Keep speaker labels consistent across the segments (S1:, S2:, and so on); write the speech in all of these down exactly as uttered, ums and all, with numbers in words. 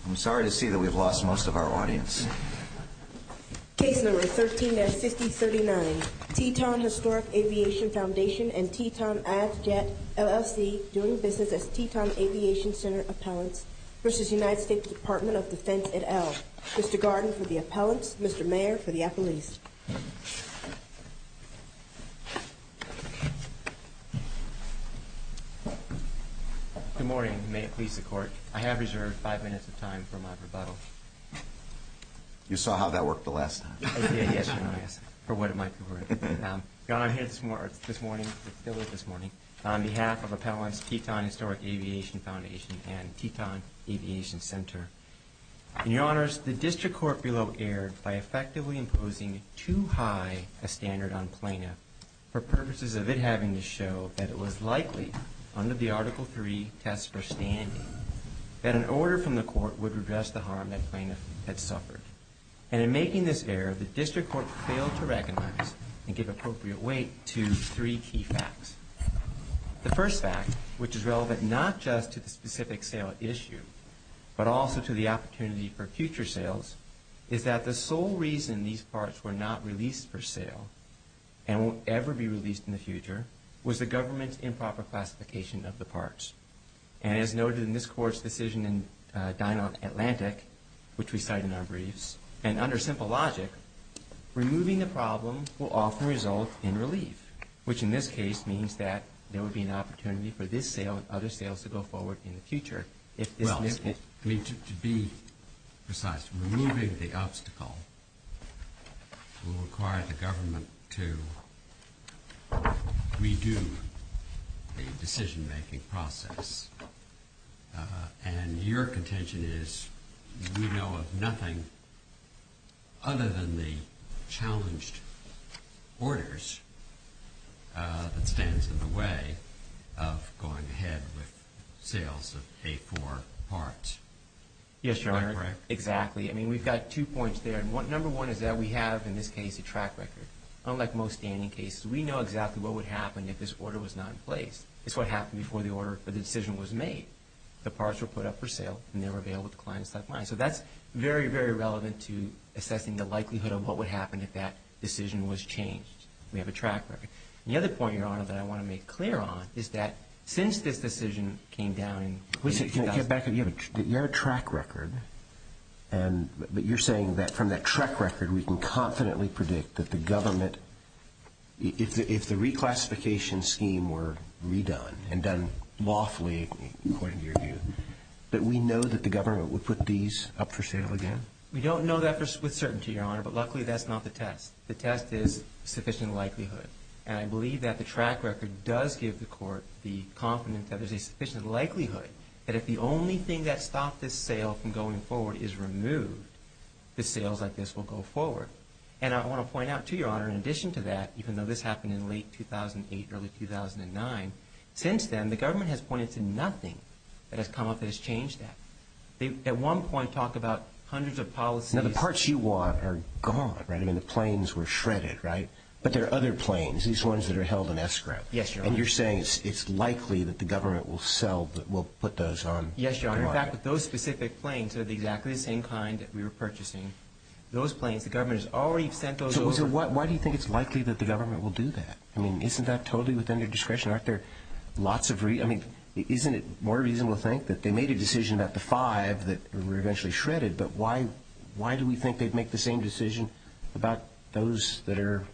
S1: I'm sorry to see that we've lost most of our audience.
S2: Case number thirteen dash fifty thirty-nine, Teton Historic Aviation Foundation and Teton Avjet L L C doing business as Teton Aviation Center appellants versus United States Department of Defense et al. Mister Garden for the appellants, Mister Mayer for the appellees.
S3: Good morning. May it please the Court. I have reserved five minutes of time for my rebuttal.
S1: You saw how that worked the last time.
S3: I did, yes, Your Honor, yes, for what it might be worth. Um, Your Honor, I'm here this, mor- this morning, still is this morning, on behalf of appellants Teton Historic Aviation Foundation and Teton Aviation Center. And Your Honors, the District Court below erred by effectively imposing too high a standard on plaintiff for purposes of it having to show that it was likely, under the Article three test for standing, that an order from the court would redress the harm that plaintiff had suffered. And in making this error, the District Court failed to recognize and give appropriate weight to three key facts. The first fact, which is relevant not just to the specific sale at issue, but also to the opportunity for future sales, is that the sole reason these parts were not released for sale and won't ever be released in the future was the government's improper classification of the parts. And as noted in this Court's decision in uh, Dynon Atlantic, which we cite in our briefs, and under simple logic, removing the problem will often result in relief, which in this case means that there would be an opportunity for this sale and other sales to go forward in the future. If this
S4: well, mis- it, I mean, to, to be precise, removing the obstacle will require the government to redo the decision-making process. Uh, and your contention is we know of nothing other than the challenged orders uh, that stands in the way of going ahead with sales of A four parts.
S3: Yes, Your Honor.
S4: Correct?
S3: Exactly. I mean, we've got two points there. And one, number one is that we have, in this case, a track record. Unlike most standing cases, we know exactly what would happen if this order was not in place. It's what happened before the order for the decision was made. The parts were put up for sale, and they were available to clients like mine. So that's very, very relevant to assessing the likelihood of what would happen if that decision was changed. We have a track record. And the other point, Your Honor, that I want to make clear on is that since this decision came down in
S5: Wait, so can I get back? You have, a, you have a track record, and but you're saying that from that track record we can confidently predict that the government, if the, if the reclassification scheme were redone and done lawfully, according to your view, that we know that the government would put these up for sale again?
S3: We don't know that for, with certainty, Your Honor, but luckily that's not the test. The test is sufficient likelihood. And I believe that the track record does give the court the confidence that there's a sufficient likelihood that if the only thing that stopped this sale from going forward is removed, the sales like this will go forward. And I want to point out, too, Your Honor, in addition to that, even though this happened in late two thousand eight, early two thousand nine, since then the government has pointed to nothing that has come up that has changed that. They at one point talked about hundreds of policies.
S5: Now, the parts you want are gone, right? I mean, the planes were shredded, right? But there are other planes, these ones that are held in escrow.
S3: Yes, Your Honor.
S5: And you're saying it's, it's likely that the government will sell, will put those on.
S3: Yes, Your Honor. In fact, with those specific planes, they're exactly the same kind that we were purchasing. Those planes, the government has already sent those
S5: so,
S3: over.
S5: So why, why do you think it's likely that the government will do that? I mean, isn't that totally within their discretion? Aren't there lots of re- – I mean, isn't it more reasonable to think that they made a decision about the five that were eventually shredded, but why why do we think they'd make the same decision about those that are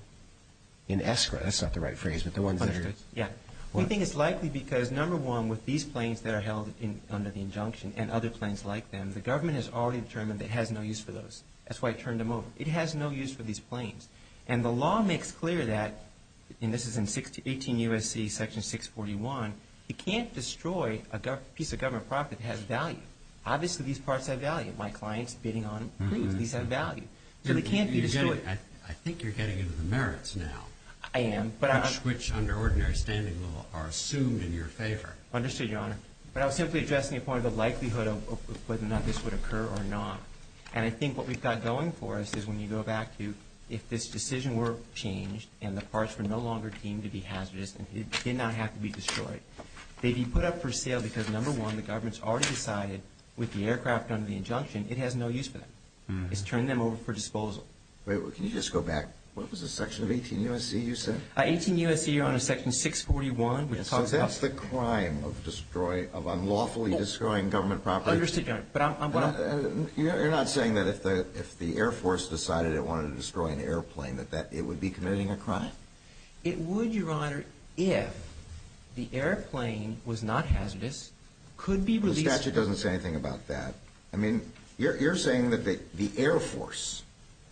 S5: in escrow? That's not the right phrase, but the ones
S3: Understood.
S5: that are –
S3: Yeah. What? We think it's likely because, number one, with these planes that are held in, under the injunction and other planes like them, the government has already determined that it has no use for those. That's why it turned them over. It has no use for these planes. And the law makes clear that, and this is in eighteen U S C section six forty-one, you can't destroy a gov- piece of government property that has value. Obviously, these parts have value. My client's bidding on them proves mm-hmm. these have value. So
S4: you're,
S3: they can't be destroyed.
S4: Getting, I, I think you're getting into the merits now.
S3: I am. but
S4: Which,
S3: I,
S4: which under ordinary standing law are assumed in your favor.
S3: Understood, Your Honor. But I was simply addressing the point of the likelihood of, of whether or not this would occur or not. And I think what we've got going for us is when you go back to if this decision were changed and the parts were no longer deemed to be hazardous and it did not have to be destroyed, they'd be put up for sale because, number one, the government's already decided with the aircraft under the injunction, it has no use for them. Mm-hmm. It's turned them over for disposal.
S1: Wait, can you just go back? What was the section of eighteen U S C you said?
S3: Uh, eighteen U S C, Your Honor, Section six forty-one, which
S1: Yes,
S3: talks
S1: so that's
S3: about...
S1: the crime of destroy of unlawfully destroying government property.
S3: Understood, Your Honor. But I'm... I'm, what I'm
S1: Uh, you're not saying that if the if the Air Force decided it wanted to destroy an airplane, that, that it would be committing a crime?
S3: It would, Your Honor, if the airplane was not hazardous, could be released...
S1: The statute doesn't say anything about that. I mean, you're, you're saying that the, the Air Force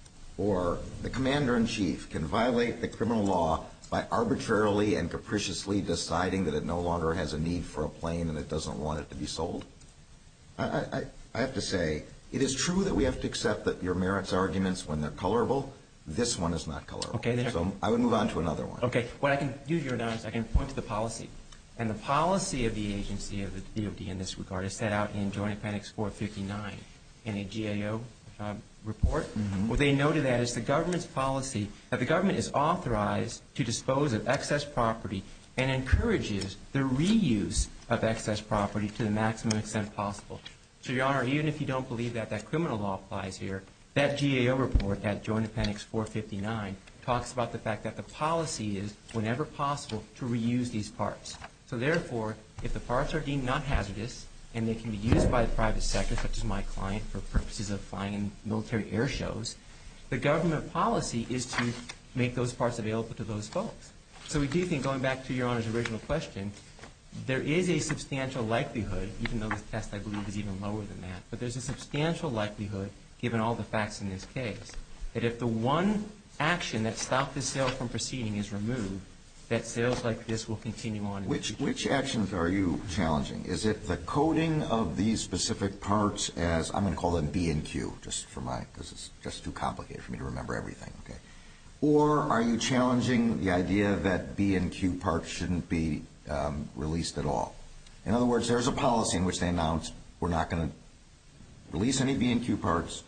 S1: or the commander-in-chief can violate the criminal law by arbitrarily and capriciously deciding that it no longer has a need for a plane and it doesn't want it to be sold? I, I, I have to say, it is true that we have to accept that your merits arguments, when they're colorable, this one is not colorable.
S3: Okay,
S1: so I would move on to another one.
S3: Okay. What I can do, Your Honor, is I can point to the policy. And the policy of the agency, of the D O D in this regard, is set out in Joint Appendix four fifty-nine in a G A O uh, report. Mm-hmm. What they noted that is the government's policy that the government is authorized to dispose of excess property and encourages the reuse of excess property to the maximum extent possible. So, Your Honor, even if you don't believe that that criminal law applies here, that G A O report at Joint Appendix four fifty-nine talks about the fact that the policy is, whenever possible, to reuse these parts. So, therefore, if the parts are deemed not hazardous and they can be used by the private sector, such as my client, for purposes of flying in military air shows, the government policy is to make those parts available to those folks. So we do think, going back to Your Honor's original question, there is a substantial likelihood, even though this test, I believe, is even lower than that, but there's a substantial likelihood, given all the facts in this case, that if the one action that stopped the sale from proceeding is removed, that sales like this will continue on. In
S1: Which
S3: the future.
S1: which actions are you challenging? Is it the coding of these specific parts as, I'm going to call them B and Q, just for my, because it's just too complicated for me to remember everything, okay? Or are you challenging the idea that B and Q parts shouldn't be um, released at all? In other words, there's a policy in which they announced we're not going to release any B and Q parts.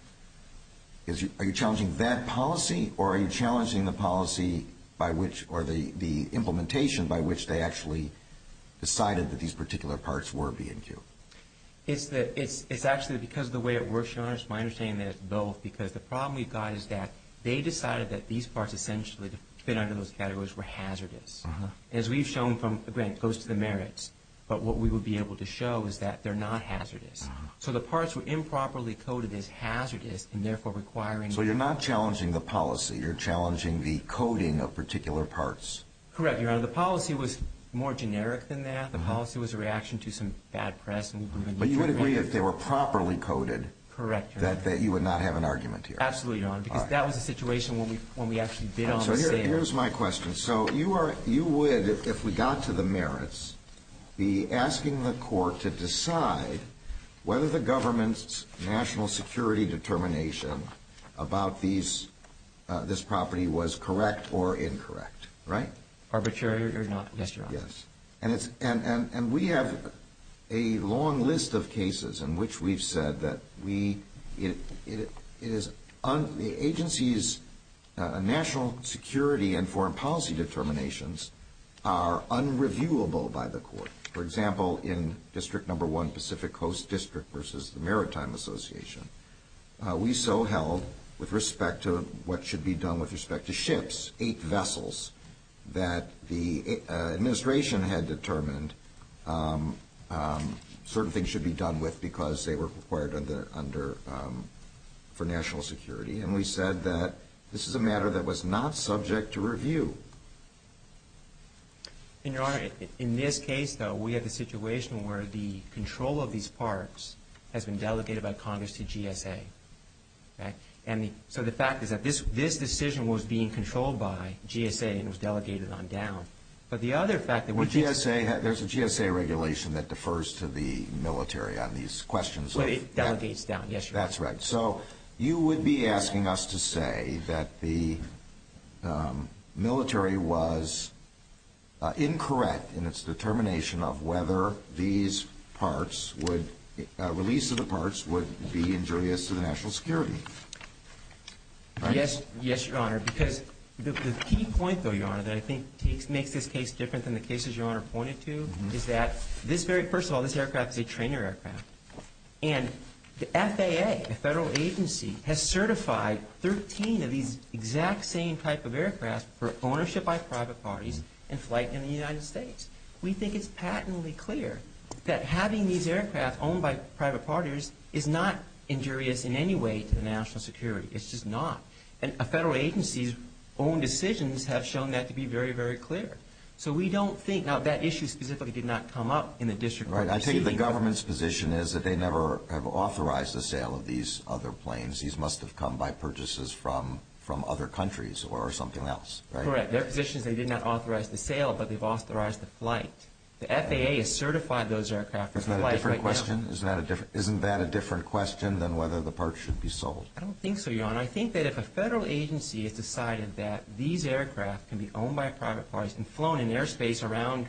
S1: Is you, are you challenging that policy, or are you challenging the policy by which, or the, the implementation by which they actually decided that these particular parts were B and Q?
S3: It's, the, it's, it's actually because of the way it works, Your Honor. It's my understanding that it's both, because the problem we've got is that they decided that these parts essentially to fit under those categories were hazardous. Uh-huh. As we've shown from, again, it goes to the merits, but what we would be able to show is that they're not hazardous. Uh-huh. So the parts were improperly coded as hazardous and therefore requiring...
S1: So you're not challenging the policy, you're challenging the coding of particular parts.
S3: Correct, Your Honor. The policy was more generic than that. The
S1: uh-huh.
S3: policy was a reaction to some bad press. And we
S1: but you would agree if they were properly coded,
S3: correct, Your
S1: that,
S3: Honor.
S1: that you would not have an argument here?
S3: Absolutely, Your Honor, because
S1: right.
S3: that was a situation when we when we actually bid on
S1: so
S3: the
S1: here,
S3: sale.
S1: here's my question. So you are you would, if we got to the merits, be asking the court to decide whether the government's national security determination about these uh, this property was correct or incorrect, right?
S3: Arbitrary or not? Yes, Your Honor.
S1: Yes, and it's and, and, and we have a long list of cases in which we've said that we it it, it is un, the agency's uh, national security and foreign policy determinations are unreviewable by the court. For example, in District Number One, Pacific Coast District versus the Maritime Association, uh, we so held with respect to what should be done with respect to ships, eight vessels, that the uh, administration had determined um, um, certain things should be done with because they were required under, under um, for national security, and we said that this is a matter that was not subject to review.
S3: And, Your Honor, in this case, though, we have the situation where the control of these parks has been delegated by Congress to G S A. Okay? And the, so the fact is that this, this decision was being controlled by G S A and was delegated on down. But the other fact that we're...
S1: G S A, there's a G S A regulation that defers to the military on these questions.
S3: Well,
S1: of,
S3: it delegates
S1: that,
S3: down, yes, Your Honor.
S1: That's right. So you would be asking us to say that the um, military was uh, incorrect in its determination of whether these parts would, uh, release of the parts would be injurious to the national security. Right?
S3: Yes, yes, Your Honor, because the, the key point, though, Your Honor, that I think takes, makes this case different than the cases Your Honor pointed to mm-hmm. is that this very, first of all, this aircraft is a trainer aircraft. And the F A A, a federal agency, has certified thirteen of these exact same type of aircraft for ownership by private parties and flight in the United States. We think it's patently clear that having these aircraft owned by private parties is not injurious in any way to the national security. It's just not. And a federal agency's own decisions have shown that to be very, very clear. So we don't think, now that issue specifically did not come up in the district court
S1: Right. I think the
S3: proceeding.
S1: government's position is that they never have authorized the sale of these other planes. These must have come by purchases from from other countries or something else, right?
S3: Correct. Their position is they did not authorize the sale, but they've authorized the flight. The F A A has certified those aircraft for
S1: Isn't that
S3: flight
S1: a different
S3: right
S1: question?
S3: now.
S1: Isn't that a different? Isn't that a different question than whether the parts should be sold?
S3: I don't think so, Your Honor. I think that if a federal agency has decided that these aircraft can be owned by private parties and flown in airspace around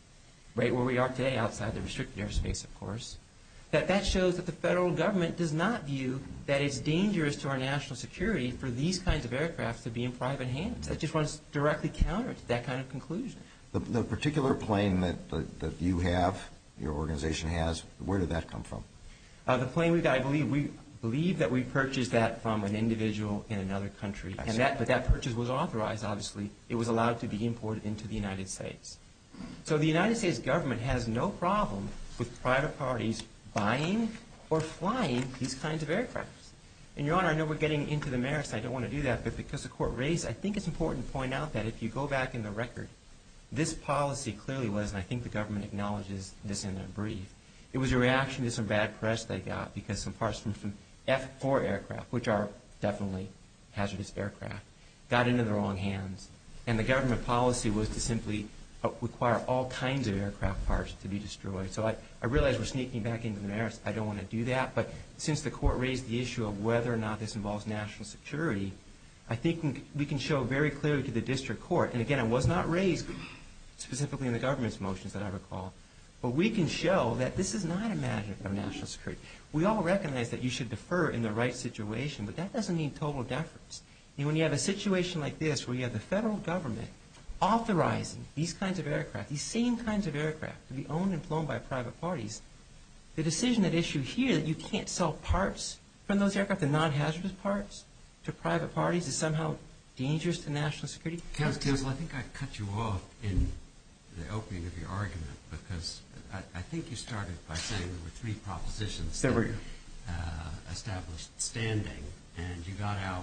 S3: right where we are today, outside the restricted airspace, of course, that that shows that the federal government does not view that it's dangerous to our national security for these kinds of aircraft to be in private hands. That just runs directly counter to that kind of conclusion.
S1: The, the particular plane that, that that you have, your organization has, where did that come from?
S3: Uh, the plane we got, I believe we believe that we purchased that from an individual in another country,
S1: I
S3: and
S1: see.
S3: that but that purchase was authorized. Obviously, it was allowed to be imported into the United States. So the United States government has no problem with private parties buying or flying these kinds of aircraft. And, Your Honor, I know we're getting into the merits. I don't want to do that, but because the court raised, I think it's important to point out that if you go back in the record, this policy clearly was, and I think the government acknowledges this in their brief, it was a reaction to some bad press they got because some parts from some F four aircraft, which are definitely hazardous aircraft, got into the wrong hands. And the government policy was to simply uh, require all kinds of aircraft parts to be destroyed. So I, I realize we're sneaking back into the merits. I don't want to do that. But since the court raised the issue of whether or not this involves national security, I think we can show very clearly to the district court, and again, it was not raised specifically in the government's motions that I recall, but we can show that this is not a matter of national security. We all recognize that you should defer in the right situation, but that doesn't mean total deference. And when you have a situation like this where you have the federal government authorizing these kinds of aircraft, these same kinds of aircraft, to be owned and flown by private parties, the decision at issue here that you can't sell parts from those aircraft, the non-hazardous parts, to private parties is somehow dangerous to national security.
S4: Counsel, I think I cut you off in the opening of your argument because I, I think you started by saying there were three propositions
S3: There
S4: that
S3: were.
S4: Uh, established standing, and you got out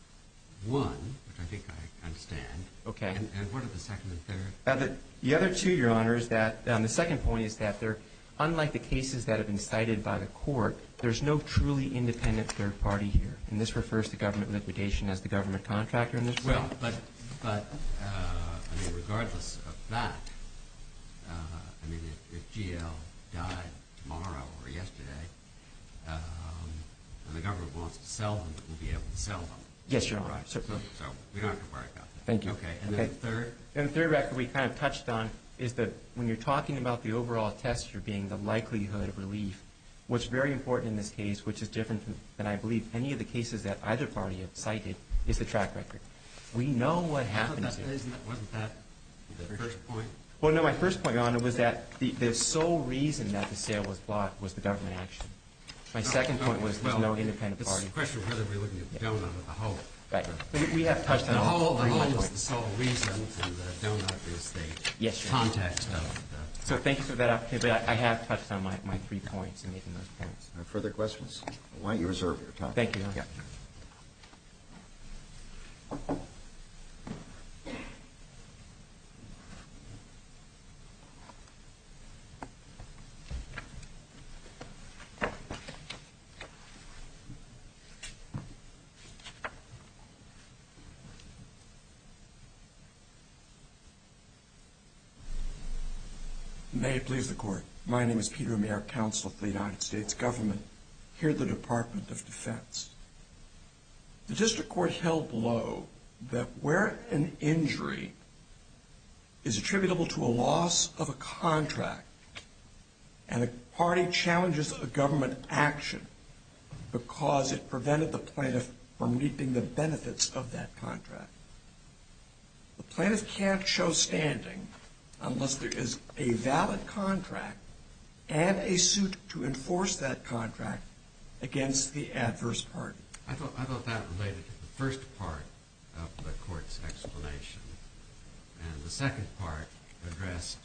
S4: one, which I think I understand.
S3: Okay.
S4: And, and what are the second and third?
S3: Uh, the, the other two, Your Honor, is that um, the second point is that they're, unlike the cases that have been cited by the court, there's no truly independent third party here. And this refers to government liquidation as the government contractor in this way.
S4: Well, but, but uh, I mean, regardless of that, uh, I mean, if, if G L died tomorrow or yesterday, um, and the government wants to sell them, it will be able to sell them.
S3: Yes, Your Honor.
S4: Right.
S3: Certainly.
S4: So, so we don't have to worry about that.
S3: Thank you.
S4: Okay. And
S3: Okay.
S4: then the third?
S3: And the third record we kind of touched on is that when you're talking about the overall test, you're being the likelihood of relief. What's very important in this case, which is different from, than I believe any of the cases that either party have cited, is the track record. We know what happens.
S4: Wasn't that, isn't that, wasn't that the first point?
S3: Well, no, my first point, Your Honor, was that the, the sole reason that the sale was blocked was the government action. My second point was there's no independent party.
S4: It's a question of whether we're looking at the donut or the whole.
S3: Right. We, we have touched on
S4: The
S3: all
S4: whole, the
S3: three of my
S4: whole is
S3: points.
S4: the sole reason, and the donut is the
S3: Yes, Your Honor.
S4: context of the.
S3: So thank you for that opportunity. But I, I have touched on my, my three points in making those points.
S1: Uh, Further questions? Why don't you reserve your time?
S3: Thank you, Your Honor.
S1: Yeah.
S6: May it please the Court. My name is Peter Mayer, Counsel for the United States Government, here at the Department of Defense. The District Court held below that where an injury is attributable to a loss of a contract and a party challenges a government action because it prevented the plaintiff from reaping the benefits of that contract, the plaintiff can't show standing unless there is a valid contract and a suit to enforce that contract against the adverse party.
S4: I thought, I thought that related to the first part of the court's explanation. And the second part addressed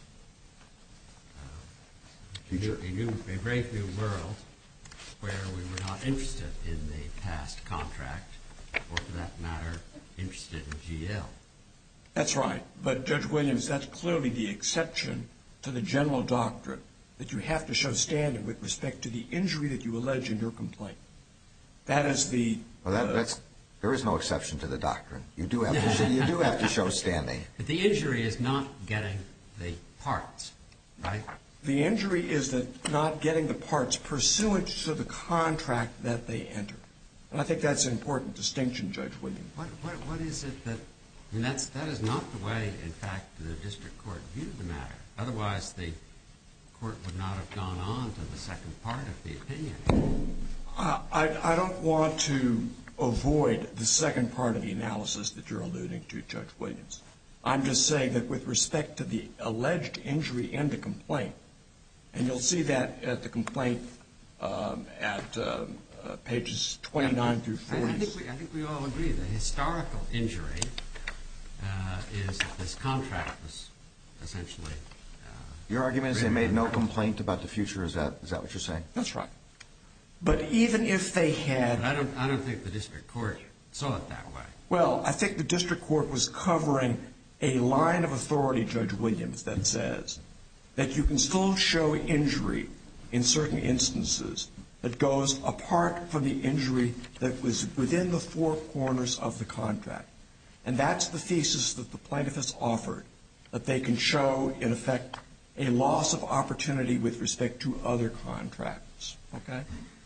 S4: uh, a, new, a, new, a brave new world where we were not interested in the past contract, or for that matter, interested in G L.
S6: That's right. But, Judge Williams, that's clearly the exception to the general doctrine that you have to show standing with respect to the injury that you allege in your complaint. That is the...
S1: Well, that,
S6: uh,
S1: that's, there is no exception to the doctrine. You do have to show, you do have to show standing.
S4: But the injury is not getting the parts, right?
S6: The injury is that not getting the parts pursuant to the contract that they entered. And I think that's an important distinction, Judge Williams.
S4: What, what, what is it that... I mean, that's, that is not the way, in fact, the district court viewed the matter. Otherwise, the court would not have gone on to the second part of the opinion.
S6: Uh, I, I don't want to avoid the second part of the analysis that you're alluding to, Judge Williams. I'm just saying that with respect to the alleged injury in the complaint, and you'll see that at the complaint um, at um, uh, pages twenty-nine through forty.
S4: I, I, think we, I think we all agree the historical injury uh, is that this contract was essentially... Uh,
S1: Your argument is they made no complaint about the future. Is that is that what you're saying?
S6: That's right. But even if they had...
S4: But I don't, I don't think the district court saw it that way.
S6: Well, I think the district court was covering a line of authority, Judge Williams, that says that you can still show injury in certain instances that goes apart from the injury that was within the four corners of the contract. And that's the thesis that the plaintiff has offered, that they can show, in effect, a loss of opportunity with respect to other contracts. Okay?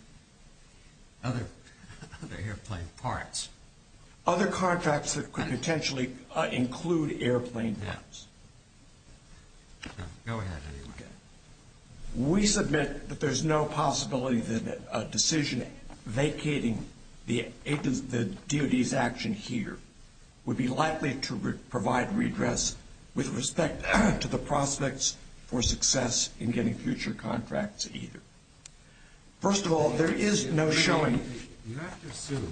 S4: Other, other airplane parts.
S6: Other contracts that could potentially uh, include airplane parts.
S4: No, go ahead anyway.
S6: Okay. We submit that there's no possibility that a decision vacating the, the D O D's action here would be likely to re- provide redress with respect to the prospects for success in getting future contracts either. First of all, there is no showing...
S4: You have to assume,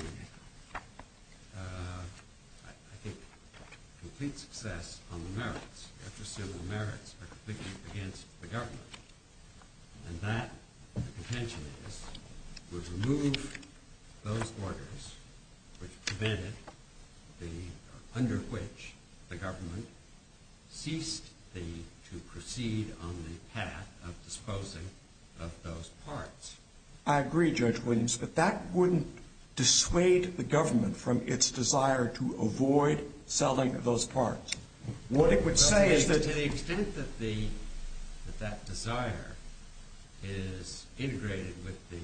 S4: uh, I, I think, complete success on the merits. You have to assume the merits are completely against the government. And that, the contention is, would remove those orders which prevented the, or under which the government ceased the, to proceed on the path of disposing of those parts.
S6: I agree, Judge Williams, but that wouldn't dissuade the government from its desire to avoid selling those parts. What it would
S4: well,
S6: say
S4: to
S6: is
S4: the,
S6: that...
S4: To the extent that, the, that that desire is integrated with the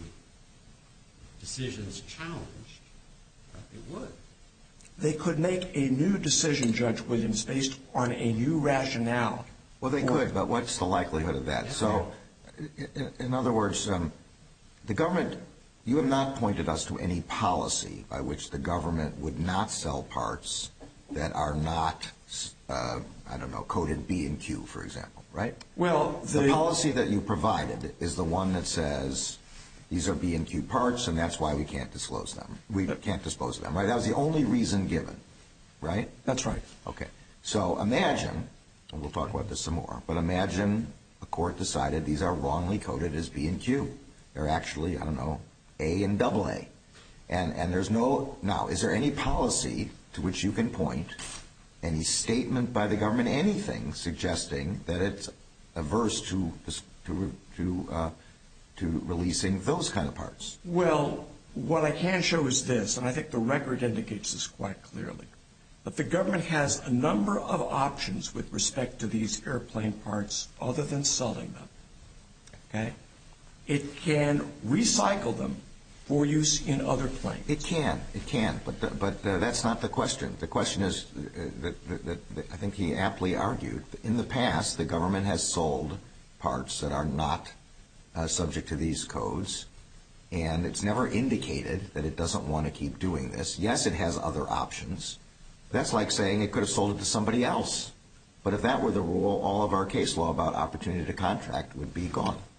S4: decisions challenged, uh, it would.
S6: They could make a new decision, Judge Williams, based on a new rationale.
S1: Well, they could, but what's the likelihood of that? So, in, in other words, um, the government, you have not pointed us to any policy by which the government would not sell parts that are not, uh, I don't know, coded B and Q, for example, right?
S6: Well, the,
S1: the policy that you provided is the one that says these are B and Q parts, and that's why we can't disclose them. We can't dispose of them, right? That was the only reason given, right?
S6: That's right.
S1: Okay. So imagine, and we'll talk about this some more, but imagine a court decided these are wrongly coded as B and Q. They're actually, I don't know, A and double A. And and there's no, now, is there any policy to which you can point, any statement by the government, anything suggesting that it's averse to to to uh, to releasing those kind of parts?
S6: Well, what I can show is this, and I think the record indicates this quite clearly, that the government has a number of options with respect to these airplane parts other than selling them. Okay? It can recycle them for use in other planes.
S1: It can, it can, but the, but uh, that's not the question. The question is uh, that, that, that, that I think he aptly argued. In the past, the government has sold parts that are not uh, subject to these codes, and it's never indicated that it doesn't want to keep doing this. Yes, it has other options. That's like saying it could have sold it to somebody else. But if that were the rule, all of our case law about opportunity to contract would be gone.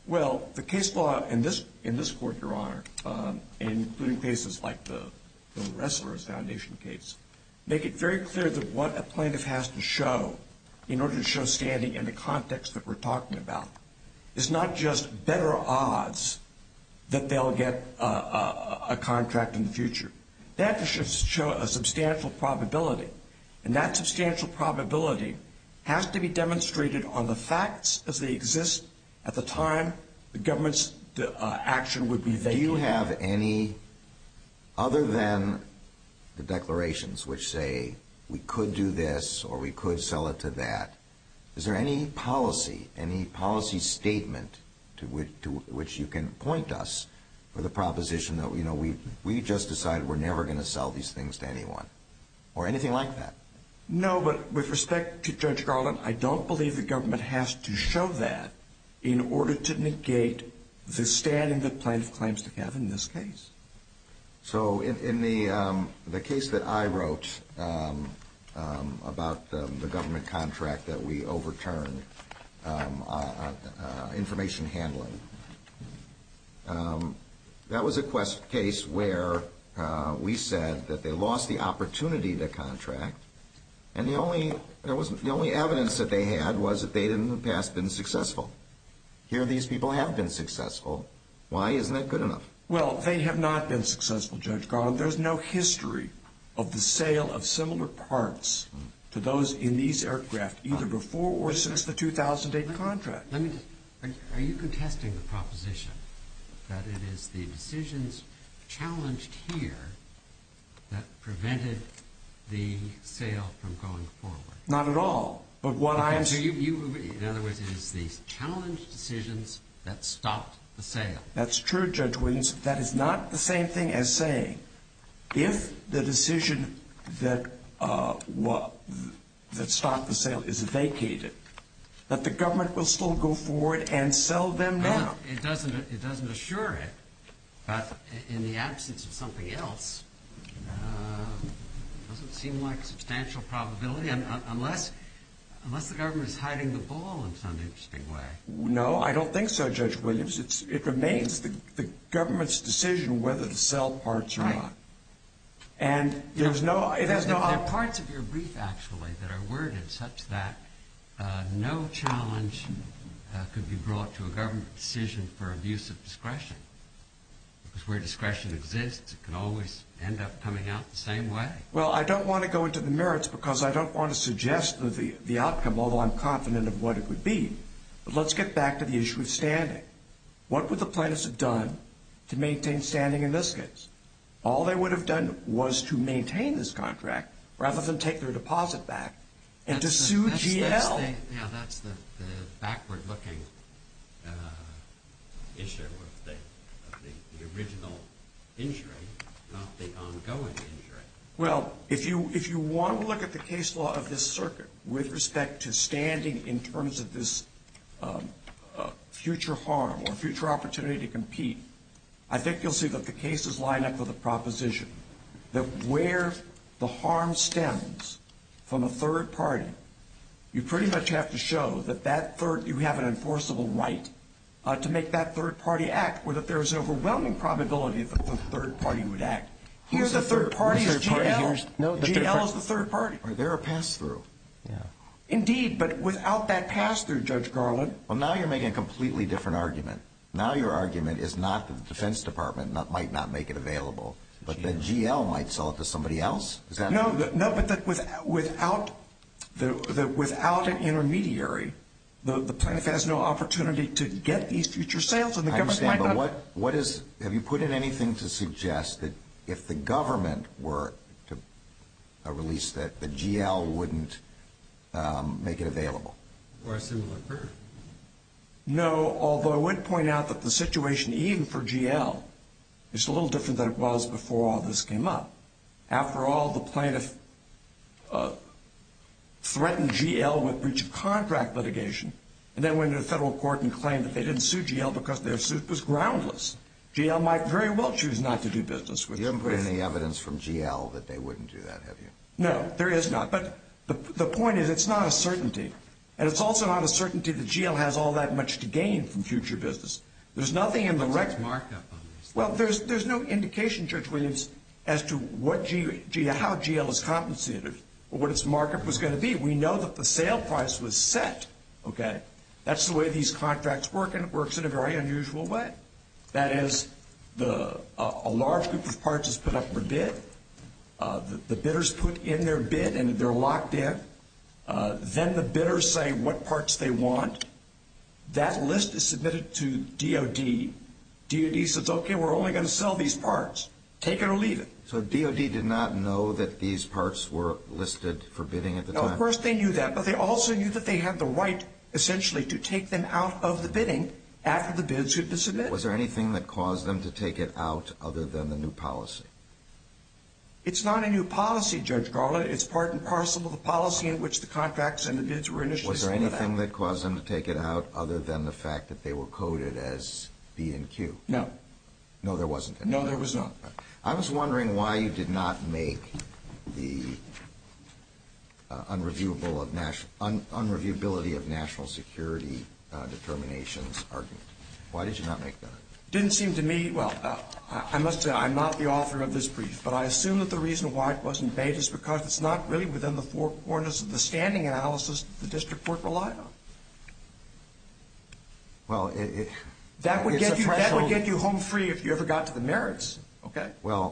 S6: Well, the case law in this in this court, Your Honor, um, including cases like the, the Wrestlers Foundation case, make it very clear that what a plaintiff has to show in order to show standing in the context that we're talking about is not just better odds that they'll get a, a, a contract in the future. They have to show a substantial probability, and that substantial probability has to be demonstrated on the facts as they exist at the time the government's uh, action would be vacated.
S1: Do you have any, other than the declarations which say we could do this or we could sell it to that, is there any policy, any policy statement to which, to which you can point us for the proposition that, you know, we, we just decided we're never going to sell these things to anyone or anything like that?
S6: No, but with respect to Judge Garland, I don't believe the government has to show that in order to negate the standing that plaintiff claims to have in this case. So in, in the um, the case that I wrote um, um, about um, the government contract that we overturned, um, uh, uh, information handling, um, that was a quest case where uh, we said that they lost the opportunity to contract, and the only there was the only evidence that they had was that they had in the past been successful. Here, these people have been successful. Why isn't that good enough? Well, they have not been successful, Judge Garland. There's no history of the sale of similar parts to those in these aircraft, either before or since the two thousand eight contract.
S4: Let me just, are, are you contesting the proposition that it is the decisions challenged here that prevented the sale from going forward?
S6: Not at all. But what
S4: okay,
S6: I am...
S4: So you, you, in other words, it is these challenged decisions that stopped the sale.
S6: That's true, Judge Williams. That is not the same thing as saying if the decision that uh, wa- that stopped the sale is vacated, that the government will still go forward and sell them now.
S4: Well, it doesn't. It doesn't assure it. But in the absence of something else, uh, doesn't seem like substantial probability, un- unless. Unless the government is hiding the ball in some interesting way.
S6: No, I don't think so, Judge Williams. It's, it remains the, the government's decision whether to sell parts or
S4: right.
S6: not. And there's no, it has
S4: there,
S6: no...
S4: There are parts of your brief, actually, that are worded such that uh, no challenge uh, could be brought to a government decision for abuse of discretion. Because where discretion exists, it can always end up coming out the same way.
S6: Well, I don't want to go into the merits because I don't want to suggest the, the, the outcome, although I'm confident of what it would be. But let's get back to the issue of standing. What would the plaintiffs have done to maintain standing in this case? All they would have done was to maintain this contract rather than take their deposit back and
S4: that's
S6: to
S4: the,
S6: sue
S4: that's,
S6: G L.
S4: That's the, yeah, that's the, the backward-looking uh, issue of the, of the, the original injury, not the ongoing injury.
S6: Well, if you if you want to look at the case law of this circuit with respect to standing in terms of this um, uh, future harm or future opportunity to compete, I think you'll see that the cases line up with a proposition that where the harm stems from a third party, you pretty much have to show that that third you have an enforceable right uh, to make that third party act, or that there is an overwhelming probability that the third party would act. Here, the third party is G L.
S5: No, the
S6: G
S5: third
S6: L
S5: par-
S6: is the third party.
S1: Or they're a pass-through.
S5: Yeah.
S6: Indeed, but without that pass-through, Judge Garland.
S1: Well, now you're making a completely different argument. Now your argument is not that the Defense Department not, might not make it available, but that G L might sell it to somebody else? Is that
S6: No, the, no, but that with, without the, the without an intermediary, the, the plaintiff has no opportunity to get these future sales, and the
S1: I
S6: government
S1: understand,
S6: might
S1: but
S6: not.
S1: what, what is, have you put in anything to suggest that if the government were to uh, release that, the G L wouldn't um, make it available?
S4: Or a similar firm.
S6: No, although I would point out that the situation, even for G L, is a little different than it was before all this came up. After all, the plaintiff uh, threatened G L with breach of contract litigation, and then went to the federal court and claimed that they didn't sue G L because their suit was groundless. G L might very well choose not to do business with.
S1: You haven't put
S6: with,
S1: any evidence from G L that they wouldn't do that, have you?
S6: No, there is not. But the the point is, it's not a certainty. And it's also not a certainty that G L has all that much to gain from future business. There's nothing in the record.
S4: What's markup on this?
S6: Well, there's there's no indication, Judge Williams, as to what G, G, how G L is compensated or what its markup was going to be. We know that the sale price was set, okay? That's the way these contracts work, and it works in a very unusual way. That is, the uh, a large group of parts is put up for bid. Uh, the, the bidders put in their bid, and they're locked in. Uh, then the bidders say what parts they want. That list is submitted to D O D. D O D says, okay, we're only going to sell these parts. Take it or leave it.
S1: So D O D did not know that these parts were listed for bidding at the
S6: No,
S1: time?
S6: of course they knew that, but they also knew that they had the right, essentially, to take them out of the bidding after the bids had been submitted.
S1: Was there anything that caused them to take it out other than the new policy?
S6: It's not a new policy, Judge Garland. It's part and parcel of the policy in which the contracts and the bids were initially
S1: Was there
S6: submitted.
S1: anything that caused them to take it out other than the fact that they were coded as B and Q?
S6: No.
S1: No, there wasn't any.
S6: No, there was not.
S1: I was wondering why you did not make the uh, unreviewable of national, un, unreviewability of national security uh, determinations argument. Why did you not make that?
S6: Didn't seem to me, well, uh, I must say I'm not the author of this brief, but I assume that the reason why it wasn't made is because it's not really within the four corners of the standing analysis the district court relied on.
S1: Well, it, it
S6: That would
S1: it's
S6: get
S1: a
S6: you. That
S1: threshold.
S6: would get you home free if you ever got to the merits. Okay.
S1: Well,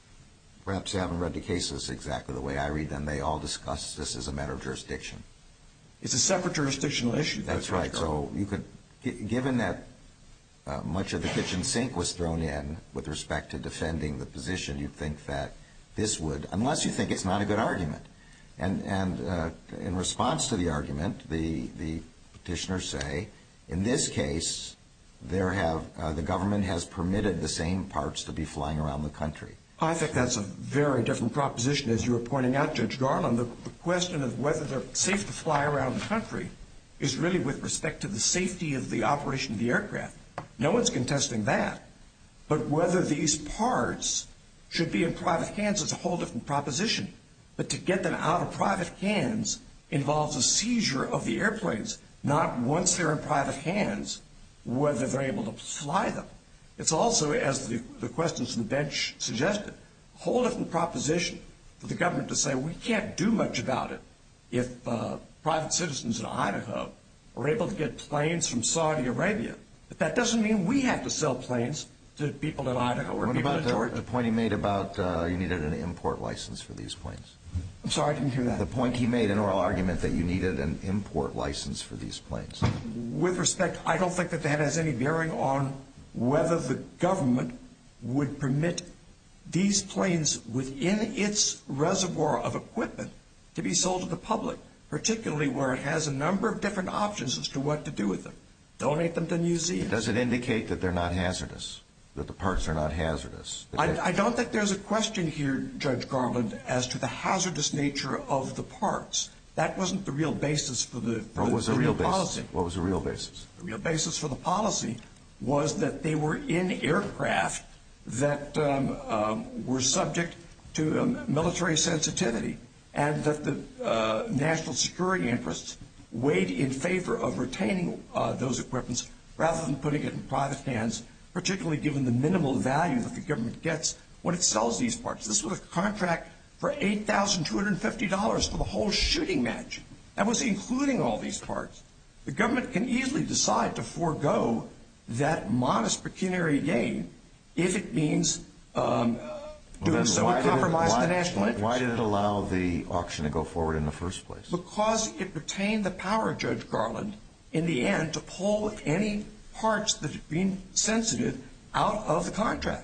S1: perhaps you haven't read the cases exactly the way I read them. They all discuss this as a matter of jurisdiction.
S6: It's a separate jurisdictional issue.
S1: That's right. So you could, given that uh, much of the kitchen sink was thrown in with respect to defending the position, you'd think that this would, unless you think it's not a good argument. And and uh, in response to the argument, the the petitioners say, in this case, there have uh, the government has permitted the same parts to be flying around the country.
S6: I think that's a very different proposition, as you were pointing out, Judge Garland. The, the question of whether they're safe to fly around the country is really with respect to the safety of the operation of the aircraft. No one's contesting that. But whether these parts should be in private hands is a whole different proposition. But to get them out of private hands involves a seizure of the airplanes, not once they're in private hands, whether they're able to fly them. It's also, as the, the questions from the bench suggested, a whole different proposition for the government to say we can't do much about it if uh, private citizens in Idaho are able to get planes from Saudi Arabia. But that doesn't mean we have to sell planes to people in Idaho or
S1: What
S6: people
S1: about
S6: in
S1: the,
S6: Georgia.
S1: the point he made about uh, you needed an import license for these planes?
S6: I'm sorry, I didn't hear that.
S1: The point he made in oral argument that you needed an import license for these planes.
S6: With respect, I don't think that that has any bearing on whether the government would permit these planes within its reservoir of equipment to be sold to the public, particularly where it has a number of different options as to what to do with them. Donate them to museums.
S1: Does it indicate that they're not hazardous, that the parts are not hazardous?
S6: I, I don't think there's a question here, Judge Garland, as to the hazardous nature of the parts. That wasn't the real basis for the, for
S1: What
S6: the,
S1: was the
S6: the
S1: real
S6: new
S1: basis?
S6: policy.
S1: What was the real basis?
S6: The real basis for the policy was that they were in aircraft that um, um, were subject to um, military sensitivity, and that the uh, national security interests weighed in favor of retaining uh, those equipments rather than putting it in private hands, particularly given the minimal value that the government gets when it sells these parts. This was a contract for eight thousand two hundred fifty dollars for the whole shooting match. That was including all these parts. The government can easily decide to forego that modest pecuniary gain if it means um, doing
S1: Well,
S6: so
S1: why
S6: would
S1: did it-
S6: compromise
S1: why-
S6: the national interest.
S1: Why did it allow the auction to go forward in the first place?
S6: Because it retained the power, Judge Garland, in the end, to pull any parts that had been sensitive out of the contract.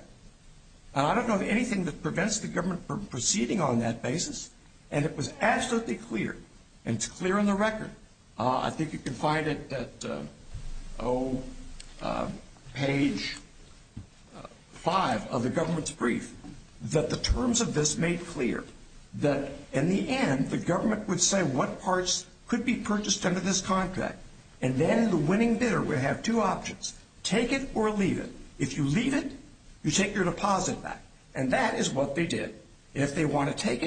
S6: And I don't know of anything that prevents the government from proceeding on that basis. And it was absolutely clear, and it's clear in the record. Uh, I think you can find it at, uh, oh, uh, page uh, five of the government's brief, that the terms of this made clear that in the end, the government would say what parts could be purchased under this contract. And then the winning bidder would have two options: take it or leave it. If you leave it, you take your deposit back. And that is what they did. If they want to take it,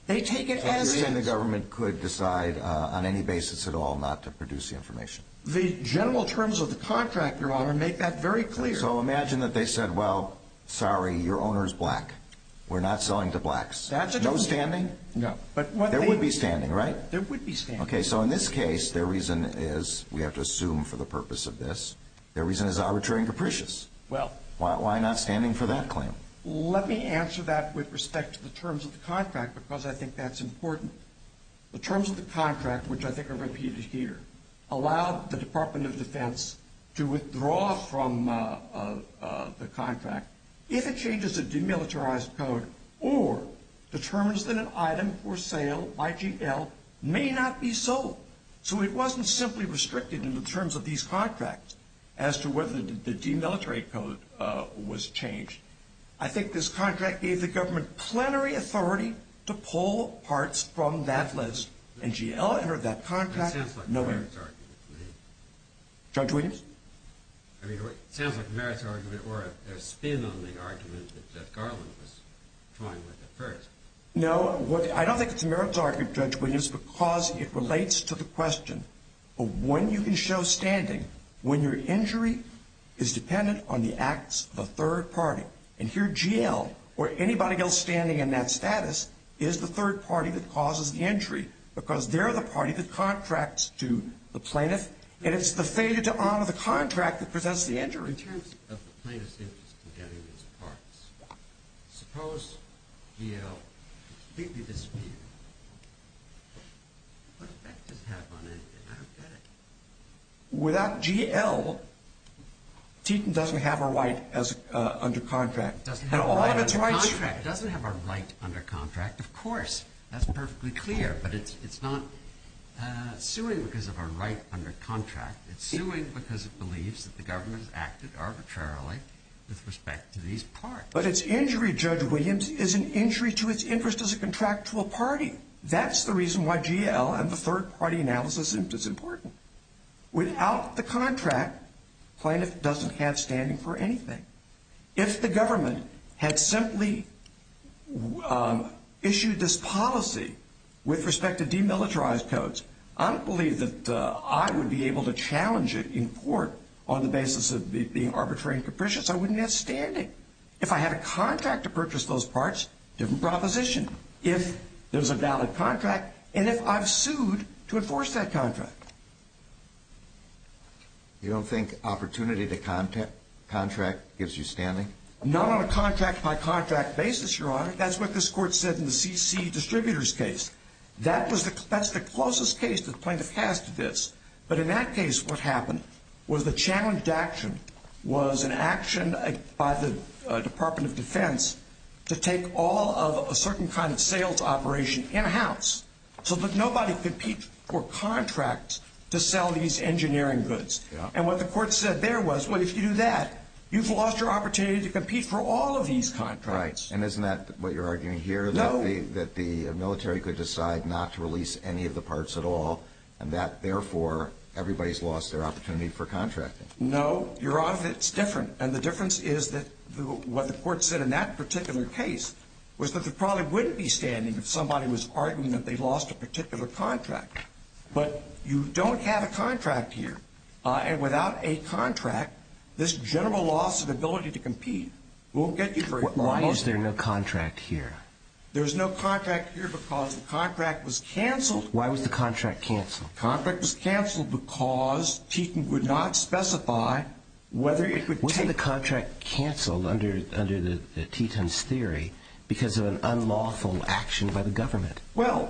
S6: They take it
S1: So
S6: as
S1: you're saying the
S6: is.
S1: government could decide uh, on any basis at all not to produce the information?
S6: The general terms of the contract, Your Honor, make that very clear.
S1: So imagine that they said, well, sorry, your owner is black. We're not selling to blacks.
S6: That's a
S1: no
S6: different-
S1: standing?
S6: No. But what
S1: There
S6: they,
S1: would be standing, right?
S6: There would be standing.
S1: Okay, so in this case, their reason is, we have to assume for the purpose of this, their reason is arbitrary and capricious.
S6: Well,
S1: Why, why not standing for that claim?
S6: let me answer that with respect to the terms of the contract, because I think that's important. The terms of the contract, which I think are repeated here, allow the Department of Defense to withdraw from uh, uh, uh, the contract if it changes a demilitarized code or determines that an item for sale by G L may not be sold. So it wasn't simply restricted in the terms of these contracts as to whether the, the demilitarized code uh, was changed. I think this contract gave the government plenary authority to pull parts from that list. And G L entered that contract.
S4: That sounds like
S6: no
S4: a merits argument to me.
S6: Judge Williams?
S4: I mean, it sounds like a merits argument or a, a spin on the argument that Judge Garland was trying with at first.
S6: No, what, I don't think it's a merits argument, Judge Williams, because it relates to the question of when you can show standing when your injury is dependent on the acts of a third party. And here G L or anybody else standing in that status is the third party that causes the injury, because they're the party that contracts to the plaintiff, and it's the failure to honor the contract that presents the injury.
S4: In terms of the plaintiff's interest in getting these parts, suppose G L completely disappeared. What effect does it have on anything? I don't get it.
S6: Without G L, Teton doesn't have a right as uh, under contract.
S4: Doesn't
S6: and
S4: have a
S6: all
S4: right
S6: of its
S4: under
S6: rights.
S4: contract. Doesn't have a right under contract, of course. That's perfectly clear. But it's it's not uh, suing because of a right under contract. It's suing because it believes that the government has acted arbitrarily with respect to these parts.
S6: But its injury, Judge Williams, is an injury to its interest as a contractual party. That's the reason why G L and the third-party analysis is important. Without the contract, plaintiff doesn't have standing for anything. If the government had simply um, issued this policy with respect to demilitarized codes, I don't believe that uh, I would be able to challenge it in court on the basis of it being arbitrary and capricious. I wouldn't have standing. If I had a contract to purchase those parts, different proposition. If there's a valid contract, and if I've sued to enforce that contract.
S1: You don't think opportunity to contact, contract gives you standing?
S6: Not on a contract-by-contract basis, Your Honor. That's what this Court said in the C C Distributors case. That was the, that's the closest case that the plaintiff has to this. But in that case, what happened was the challenged action was an action by the uh, Department of Defense to take all of a certain kind of sales operation in-house so that nobody could compete for contracts to sell these engineering goods.
S1: Yeah.
S6: And what the Court said there was, well, if you do that, you've lost your opportunity to compete for all of these contracts.
S1: Right. And isn't that what you're arguing here?
S6: No.
S1: That the, that the military could decide not to release any of the parts at all, and that, therefore, everybody's lost their opportunity for contracting.
S6: No, Your Honor, it's different. And the difference is that the, what the Court said in that particular case was that there probably wouldn't be standing if somebody was arguing that they lost a particular contract. But you don't have a contract here. Uh, and without a contract, this general loss of ability to compete won't get you very far.
S5: Why is there no contract here?
S6: There's no contract here because the contract was canceled.
S5: Why was the contract canceled?
S6: Contract was canceled because Teton would not specify whether it would
S5: Wasn't
S6: take...
S5: the contract canceled under under the, the Teton's theory because of an unlawful action by the government?
S6: Well...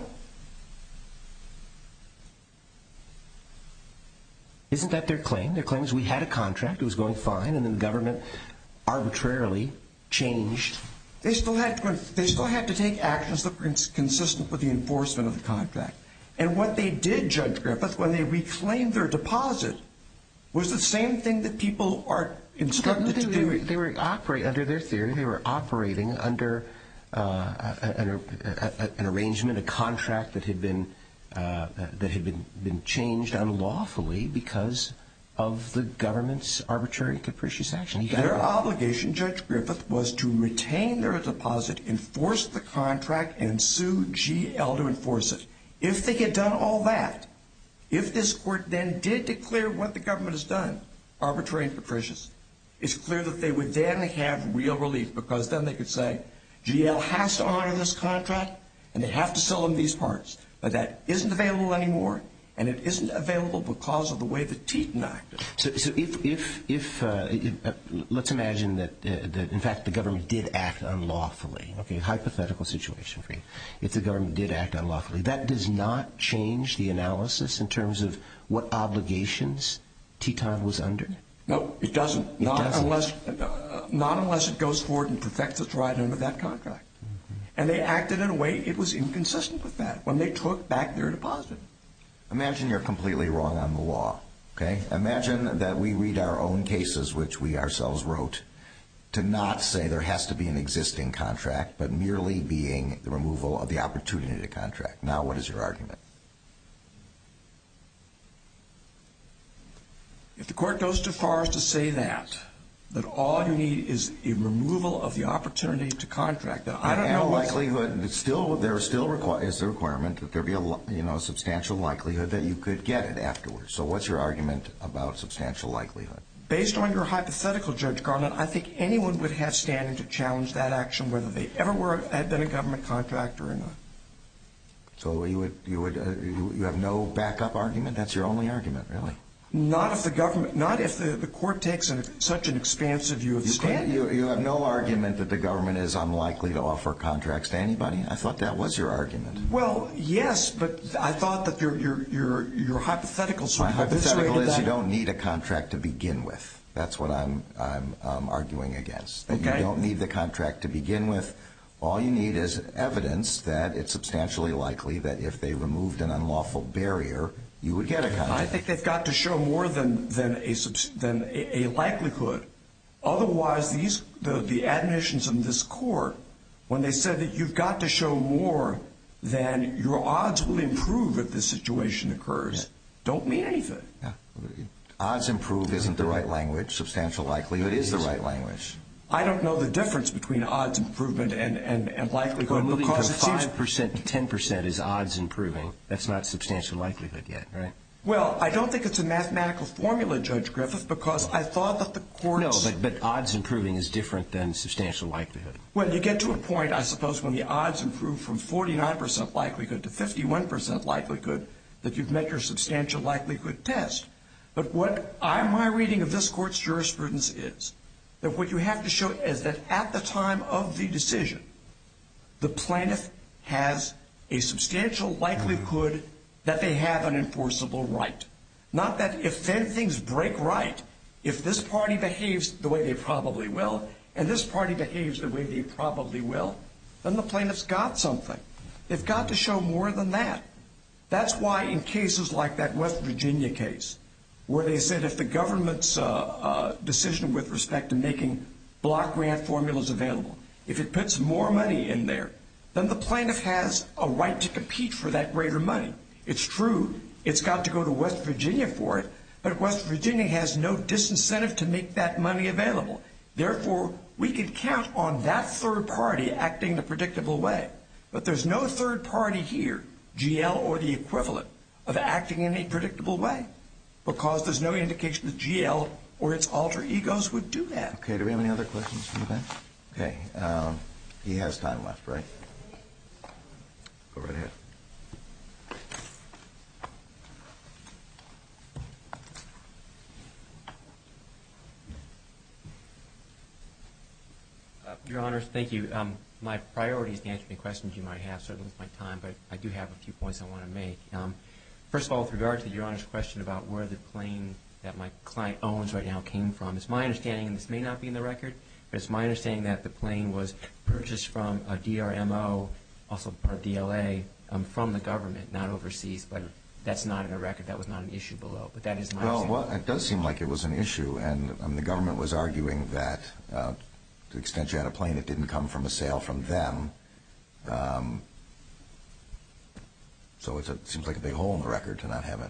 S5: Isn't that their claim? Their claim is we had a contract, it was going fine, and then the government arbitrarily changed.
S6: They still had to, they still had to take actions that were consistent with the enforcement of the contract. And what they did, Judge Griffith, when they reclaimed their deposit, was the same thing that people are instructed
S5: they,
S6: to
S5: they,
S6: do.
S5: Were, they were operating under their theory. They were operating under uh, an, an arrangement, a contract that had been uh, that had been been changed unlawfully because of the government's arbitrary and capricious action. You
S6: Their obligation, Judge Griffith, was to retain their deposit, enforce the contract, and sue G L to enforce it. If they had done all that, if this court then did declare what the government has done, arbitrary and capricious, it's clear that they would then have real relief, because then they could say, G L has to honor this contract, and they have to sell them these parts. But that isn't available anymore, and it isn't available because of the way the Teton acted.
S5: So, so if, if, if, uh, if uh, let's imagine that, uh, that, in fact, the government did act unlawfully. Okay, hypothetical situation for you. If the government did act unlawfully, that does not change the analysis in terms of what obligations Teton was under?
S6: No, it doesn't.
S5: It
S6: not
S5: doesn't.
S6: unless, uh, not unless it goes forward and perfects its right under that contract. Mm-hmm. And they acted in a way it was inconsistent with that when they took back their deposit.
S1: Imagine you're completely wrong on the law, okay? Imagine that we read our own cases, which we ourselves wrote, to not say there has to be an existing contract, but merely being the removal of the opportunity to contract. Now, what is your argument?
S6: If the court goes too far as to say that, that all you need is a removal of the opportunity to contract, then I don't
S1: and
S6: know
S1: a
S6: what's...
S1: likelihood, it's still, there still require, is the requirement that there be a you know substantial likelihood that you could get it afterwards. So what's your argument about substantial likelihood?
S6: Based on your hypothetical, Judge Garland, I think anyone would have standing to challenge that action, whether they ever were had been a government contractor or not.
S1: So you would you would uh, you, you have no backup argument? That's your only argument, really?
S6: Not if the government, not if the, the court takes an, such an expansive view of the
S1: You,
S6: standing.
S1: you, you have no argument that the government is unlikely to offer contracts to anybody? I thought that was your argument.
S6: Well, yes, but I thought that your your your your hypothetical sort
S1: My
S6: of
S1: hypothetical
S6: eviscerated
S1: is
S6: that.
S1: you don't need a contract to begin with. That's what I'm I'm um, arguing against. That
S6: Okay.
S1: You don't need the contract to begin with. All you need is evidence that it's substantially likely that if they removed an unlawful barrier, you would get a contract.
S6: I think they've got to show more than than a subs- than a, a likelihood. Otherwise, these the the admonitions in this court, when they said that you've got to show more than your odds will improve if this situation occurs, yeah. don't mean anything.
S1: Yeah. Odds improve isn't the right language. Substantial likelihood is the right language.
S6: I don't know the difference between odds improvement and, and, and likelihood.
S5: Well, moving
S6: because
S5: from
S6: it seems,
S5: five percent to ten percent is odds improving. That's not substantial likelihood yet, right?
S6: Well, I don't think it's a mathematical formula, Judge Griffith, because I thought that the courts...
S5: No, but, but odds improving is different than substantial likelihood.
S6: Well, you get to a point, I suppose, when the odds improve from forty-nine percent likelihood to fifty-one percent likelihood that you've met your substantial likelihood test. But what I, my reading of this court's jurisprudence is that what you have to show is that at the time of the decision, the plaintiff has a substantial likelihood that they have an enforceable right. Not that if then things break right, if this party behaves the way they probably will, and this party behaves the way they probably will, then the plaintiff's got something. They've got to show more than that. That's why in cases like that West Virginia case, where they said if the government's uh, uh, decision with respect to making block grant formulas available, if it puts more money in there, then the plaintiff has a right to compete for that greater money. It's true, it's got to go to West Virginia for it, but West Virginia has no disincentive to make that money available. Therefore, we can count on that third party acting in a predictable way. But there's no third party here, G L or the equivalent, of acting in a predictable way, because there's no indication that G L or its alter egos would do that.
S1: Okay, do we have any other questions from the bench? Okay, um, he has time left, right? Go right ahead.
S3: Uh, Your Honors, thank you. Um, my priority is to answer any questions you might have, certainly with my time, but I do have a few points I want to make. Um, First of all, with regard to Your Honor's question about where the plane that my client owns right now came from, it's my understanding, and this may not be in the record, but it's my understanding that the plane was purchased from a D R M O, also part of D L A, um, from the government, not overseas. But that's not in the record. That was not an issue below. But that is my
S1: well,
S3: understanding.
S1: Well, it does seem like it was an issue, and um, the government was arguing that uh, to the extent you had a plane that didn't come from a sale from them, um, so it's a, it seems like a big hole in the record to not have it.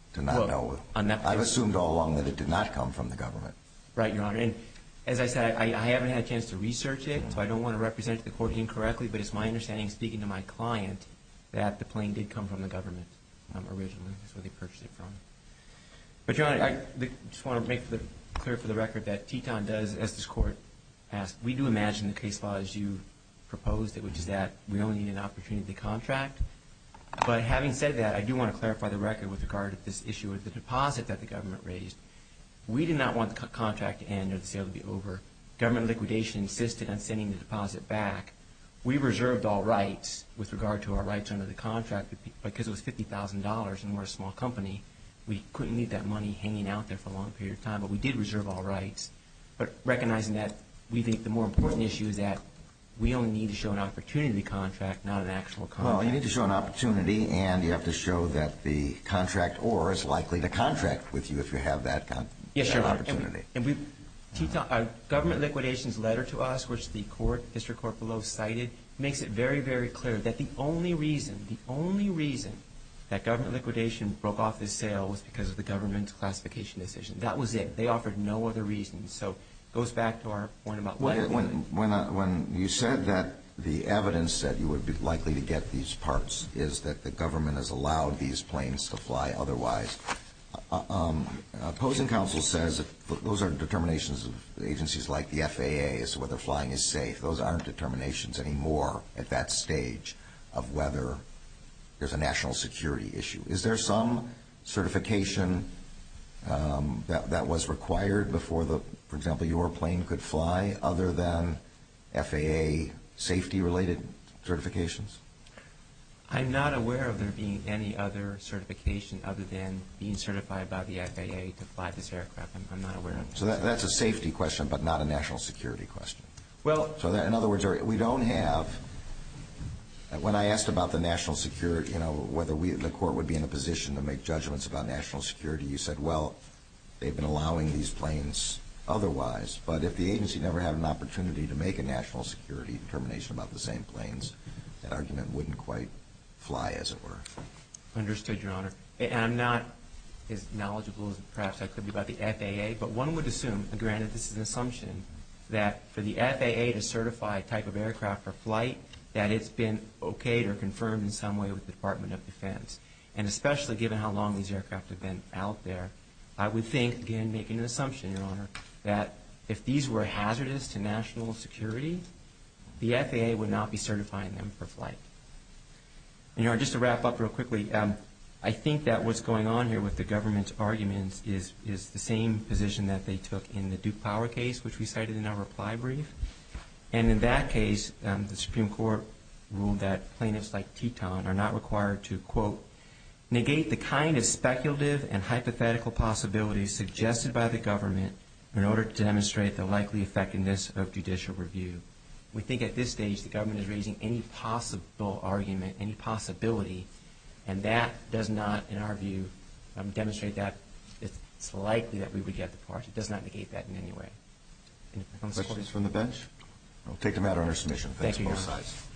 S1: to not
S3: Well,
S1: know?
S3: on that
S1: I've
S3: particular-
S1: assumed all along that it did not come from the government.
S3: Right, Your Honor. And as I said, I, I haven't had a chance to research it, so I don't want to represent the court incorrectly, but it's my understanding, speaking to my client, that the plane did come from the government um, originally. That's where they purchased it from. But, Your Honor, I the, just want to make for the, clear for the record that Teton does, as this court asked, we do imagine the case law as you proposed it, which is that we only need an opportunity to contract. But having said that, I do want to clarify the record with regard to this issue of the deposit that the government raised. We did not want the co- contract to end or the sale to be over. Government liquidation insisted on sending the deposit back. We reserved all rights with regard to our rights under the contract because it was fifty thousand dollars and we're a small company. We couldn't leave that money hanging out there for a long period of time, but we did reserve all rights. But recognizing that, we think the more important issue is that we only need to show an opportunity contract, not an actual contract.
S1: Well, you need to show an opportunity, and you have to show that the contractor is likely to contract with you if you have that, con-
S3: yes,
S1: that
S3: Your Honor.
S1: opportunity.
S3: And we, and we Teton, uh, government liquidation's letter to us, which the court, district court below cited, makes it very, very clear that the only reason, the only reason that government liquidation broke off this sale was because of the government's classification decision. That was it. They offered no other reason. So it goes back to our point about
S1: When,
S3: likelihood.
S1: when, when, uh, when you said that the evidence that you would be likely to get these parts is that the government has allowed these planes to fly otherwise, uh, um, opposing counsel says that those are determinations of agencies like the F A A as to whether flying is safe. Those aren't determinations anymore at that stage of whether there's a national security issue. Is there some certification um, that, that was required before, the, for example, your plane could fly other than F A A safety-related certifications?
S3: I'm not aware of there being any other certification other than being certified by the F A A to fly this aircraft. I'm, I'm not aware of that.
S1: So that, that's a safety question, but not a national security question.
S3: Well,
S1: So that, in other words, we don't have, when I asked about the national security, you know, whether we, the court would be in a position to make judgments about national security, you said, well, they've been allowing these planes otherwise. But if the agency never had an opportunity to make a national security determination about the same planes, that argument wouldn't quite fly, as it were.
S3: understood, Your Honor. And I'm not as knowledgeable as perhaps I could be about the F A A, but one would assume, and granted this is an assumption, that for the F A A to certify a type of aircraft for flight, that it's been okayed or confirmed in some way with the Department of Defense. And especially given how long these aircraft have been out there, I would think, again, making an assumption, Your Honor, that if these were hazardous to national security, the F A A would not be certifying them for flight. And, Your Honor, just to wrap up real quickly, um, I think that what's going on here with the government's arguments is, is the same position that they took in the Duke Power case, which we cited in our reply brief. And in that case, um, the Supreme Court ruled that plaintiffs like Teton are not required to, quote, negate the kind of speculative and hypothetical possibilities suggested by the government in order to demonstrate the likely effectiveness of judicial review. We think at this stage the government is raising any possible argument, any possibility, and that does not, in our view, um, demonstrate that it's likely that we would get the parts. It does not negate that in any way.
S1: Questions from the bench? I'll take the matter under submission. Thanks,
S3: Thank you,
S1: both
S3: Your Honor.
S1: sides.